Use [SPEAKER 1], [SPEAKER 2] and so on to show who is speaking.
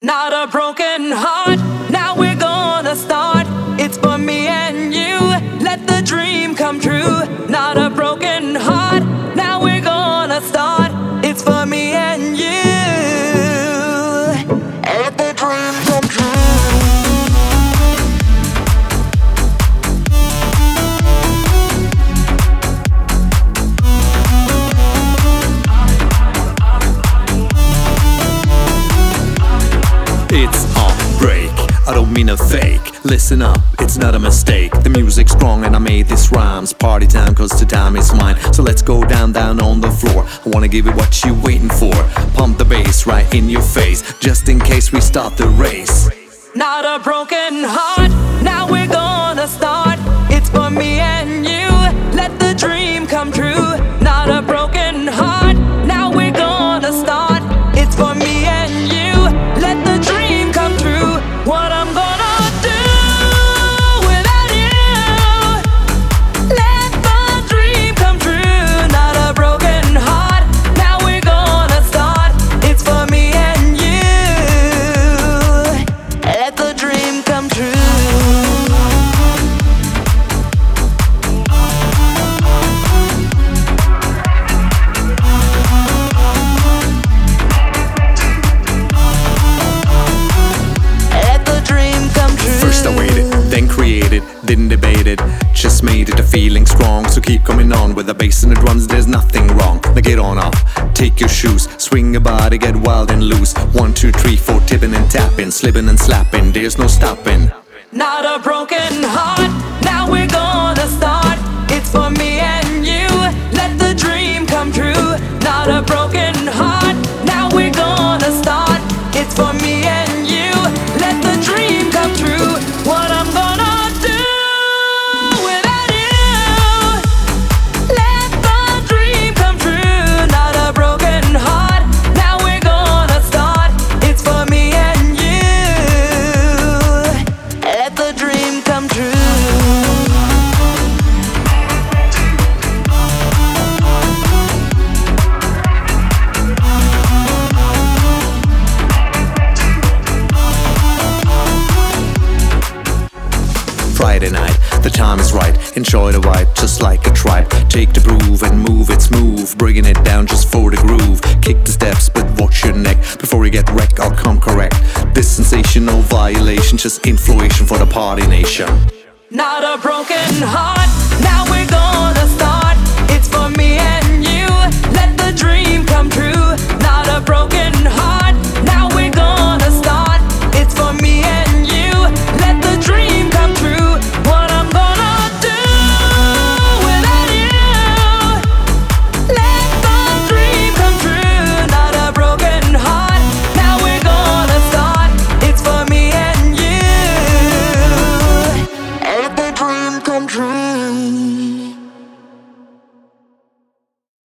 [SPEAKER 1] Not a broken heart, now we're gonna start. It's for me and you, let the dream come true. Not a broken heart, now we're gonna start. It's for me and you, let the dream come true.
[SPEAKER 2] It's on break, I don't mean a fake. Listen up, it's not a mistake. The music's strong and I made these rhymes. Party time, cause the time is mine. So let's go down on the floor. I wanna give you what you waiting for. Pump the bass right in your face, just in case we start the race.
[SPEAKER 1] Not a broken heart, now we're gonna start. It's for me and you, let the dream come true. Not a broken heart, now we're gonna start. It's for me and you, let the dream come true. What I'm gonna do without you, let the dream come true. Not a broken heart, now we're gonna start. It's for me and you, let the dream come true.
[SPEAKER 2] First I waited, then created, didn't debate it, just made it a feeling strong. So keep coming on with the bass and the drums, there's nothing wrong. Now get on up, take your shoes, swing your body, get wild and loose. 1, 2, 3, 4, tipping and tapping, slipping and slapping, there's no stopping.
[SPEAKER 1] Not a broken heart, now we're gonna start. It's for me and you, let the dream come true. Not a broken heart, now we're gonna start. It's for me and you, let the dream come true. What I'm gonna do without you, let the dream come true. Not a broken heart, now we're gonna start. It's for me and you, let the dream come true.
[SPEAKER 2] Friday night, the time is right. Enjoy the vibe, just like a tribe. Take the groove and move it smooth, bringing it down just for the groove. Kick the steps, but watch your neck. Before you get wrecked, I'll come correct. This sensational violation, just influation for the party nation.
[SPEAKER 1] Not a broken heart, now we're gonna start. It's for me and you, let the dream come true. Not a broken heart.